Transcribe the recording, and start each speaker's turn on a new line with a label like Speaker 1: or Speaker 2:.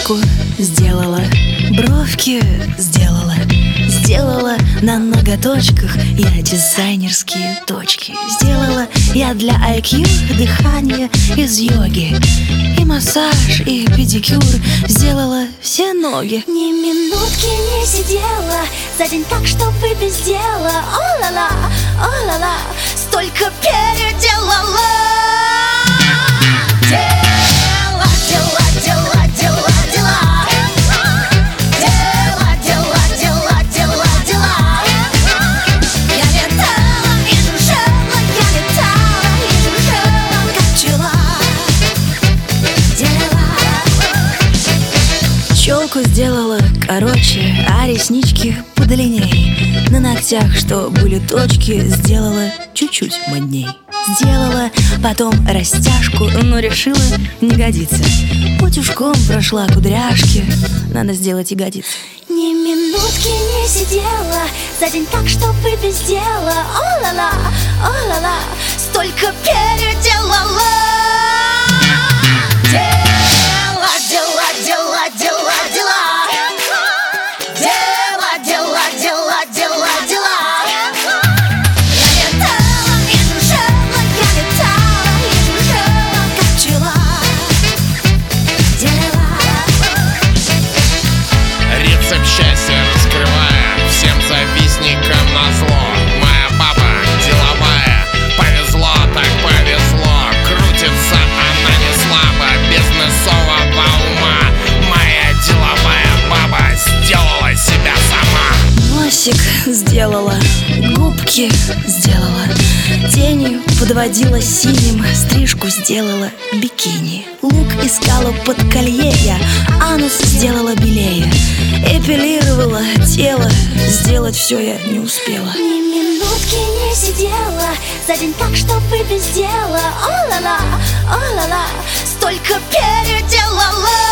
Speaker 1: Прическу сделала, бровки сделала, сделала на ноготочках я дизайнерские точки. Сделала я для IQ дыхание из йоги, и массаж, и педикюр, сделала все ноги.
Speaker 2: Ни минутки не сидела за день так, чтобы без дела. О-ла-ла, о-ла-ла, столько переделала.
Speaker 1: Челку сделала короче, а реснички подлинней. На ногтях, что были точки, сделала чуть-чуть модней. Сделала потом растяжку, но решила не годится. Утюжком прошла кудряшки, надо сделать ягодицы.
Speaker 2: Ни минутки не сидела за день так, чтобы без дела. О-ла-ла, о-ла-ла, столько переделала.
Speaker 3: Счастье раскрывая всем завистникам назло. Моя баба деловая, повезло так повезло. Крутится она не слабо, бизнесового ума. Моя деловая баба сделала себя сама.
Speaker 1: Носик сделала, губки сделала, тенью подводила синим, стрижку сделала бикини. Лук искала под колье я, анус сделала белее. Эпилировала тело, сделать все я не успела.
Speaker 2: Ни минутки не сидела за день так, чтобы без дела. О-ла-ла, о-ла-ла, столько переделала.